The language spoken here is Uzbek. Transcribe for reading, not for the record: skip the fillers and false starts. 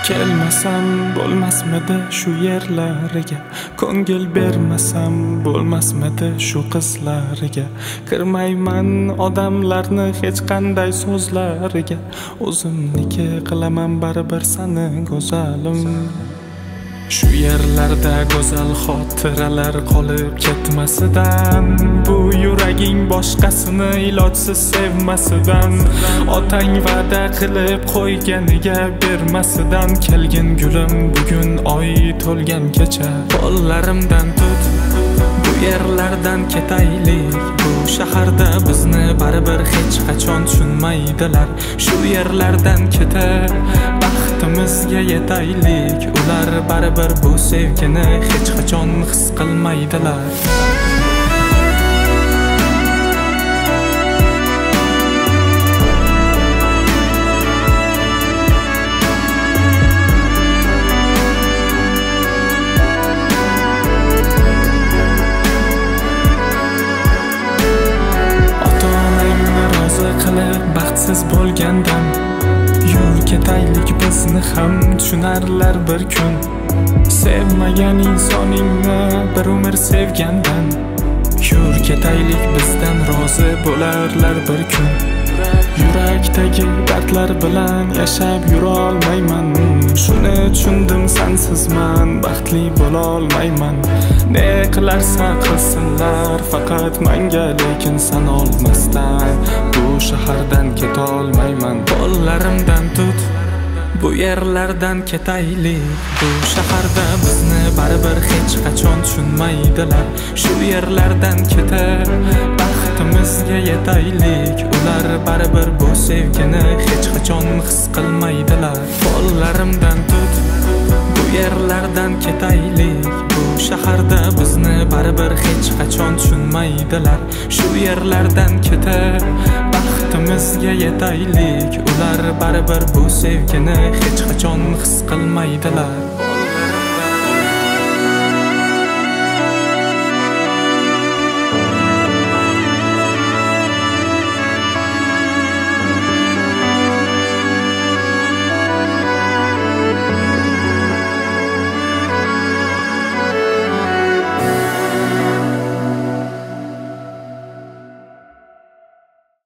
Kelmasam bo'lmasmidi shu yerlariga, ko'ngil bermasam bo'lmasmidi shu qizlariga. Kirmayman odamlarni hech qanday so'zlariga, o'zimniki qilaman baribir sani go'zalim. Shu yerlarda go'zal xotiralar qolib ketmasidan, bu yuraging boshqasini ilojsiz sevmasidan, otang va'da qilib qo'yganiga bermasidan, kelgin gulim bugun oy to'lgan kecha. Qo'llarimdan tut, bu yerlardan ketaylik, bu shaharda bizni baribir hech qachon tushunmaydilar. Shu yerlardan ketib baxtimizga yetaylik, ular baribir bu sevgini hech qachon his qilmaydilar. Qilib baxtsiz bo'lgandan, yur ketaylik bizni ham tushunarlar bir kun. Sevmagan insoningni bir umr sevgandan, yur ketaylik bizdan rozi bo'larlar bir kun. Yurakdagi dardlar bilan yashab yura olmayman, shuni tushundim sensizman baxtli bo'la olmayman. Ne qilarsa qilsinlar faqat menga, lekin sen olmasdan bu shahardan keta olmayman. Qo'llarimdan tut, bu yerlardan ketaylik, bu shaharda bizni baribir hech qachon tushunmaydilar. Shu yerlardan ketib baxtimizga yetaylik, ular baribir bu sevgini hech qachon his qilmaydilar. Qo'llarimdan tut, bu yerlardan ketaylik, bu shaharda bizni baribir hech qachon tushunmaydilar. Shu yerlardan ketib baxtimizga yetaylik, ular baribir bu sevgini hech qachon his qilmaydilar.